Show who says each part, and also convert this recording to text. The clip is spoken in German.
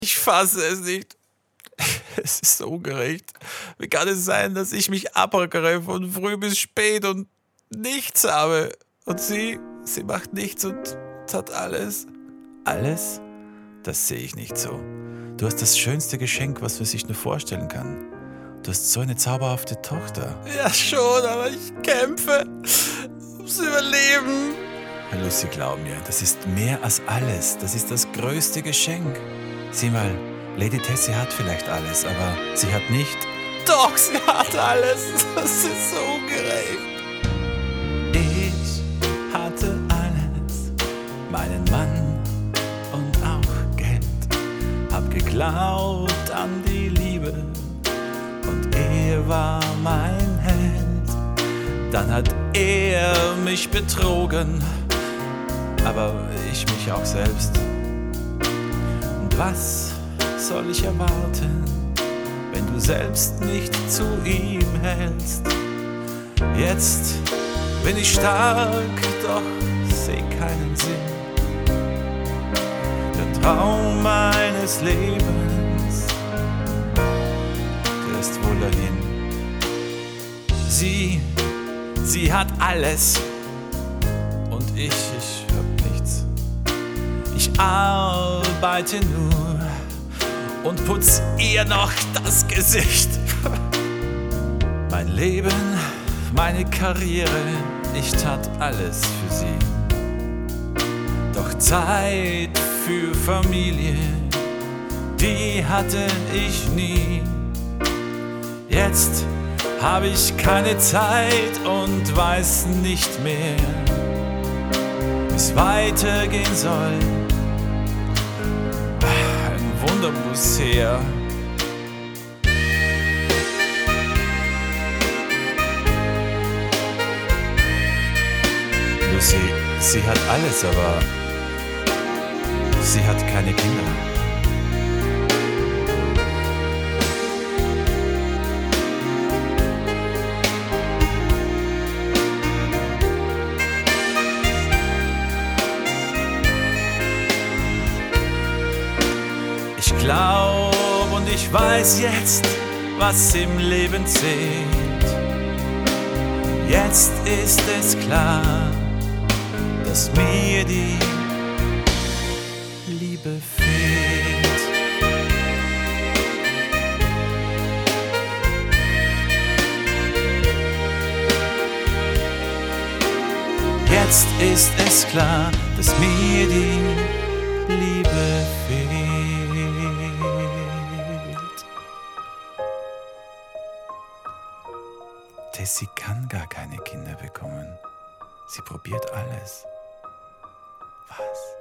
Speaker 1: Ich fasse es nicht. Es ist so ungerecht. Wie kann es sein, dass ich mich abrackere von früh bis spät und nichts habe? Und sie macht nichts und hat alles. Alles? Das sehe ich nicht so. Du hast das schönste Geschenk, was man sich nur vorstellen kann. Du hast so eine zauberhafte Tochter. Ja schon, aber ich kämpfe ums Überleben. Lucy, glaub mir, das ist mehr als alles. Das ist das größte Geschenk. Sieh mal, Lady Tessie hat vielleicht alles, aber sie hat nicht... Doch, sie hat alles. Das ist so ungerecht. Ich hatte alles, meinen Mann und auch Geld. Hab geglaubt an die Liebe und er war mein Held. Dann hat er mich betrogen, aber ich mich auch selbst. Und was soll ich erwarten, wenn du selbst nicht zu ihm hältst? Jetzt bin ich stark, doch seh keinen Sinn. Der Traum meines Lebens, der ist wohl dahin. Sie hat alles und ich hab nichts. Ich arbeite nur und putz ihr noch das Gesicht. Mein Leben, meine Karriere, ich tat alles für sie. Doch Zeit für Familie, die hatte ich nie. Jetzt habe ich keine Zeit und weiß nicht mehr, wie es weitergehen soll. Ein Wunder muss her. Lucy, sie hat alles, aber sie hat keine Kinder. Ich glaub und ich weiß jetzt, was im Leben zählt. Jetzt ist es klar, dass mir die Liebe fehlt. Jetzt ist es klar, dass mir die Liebe fehlt. Tessie kann gar keine Kinder bekommen. Sie probiert alles. Was?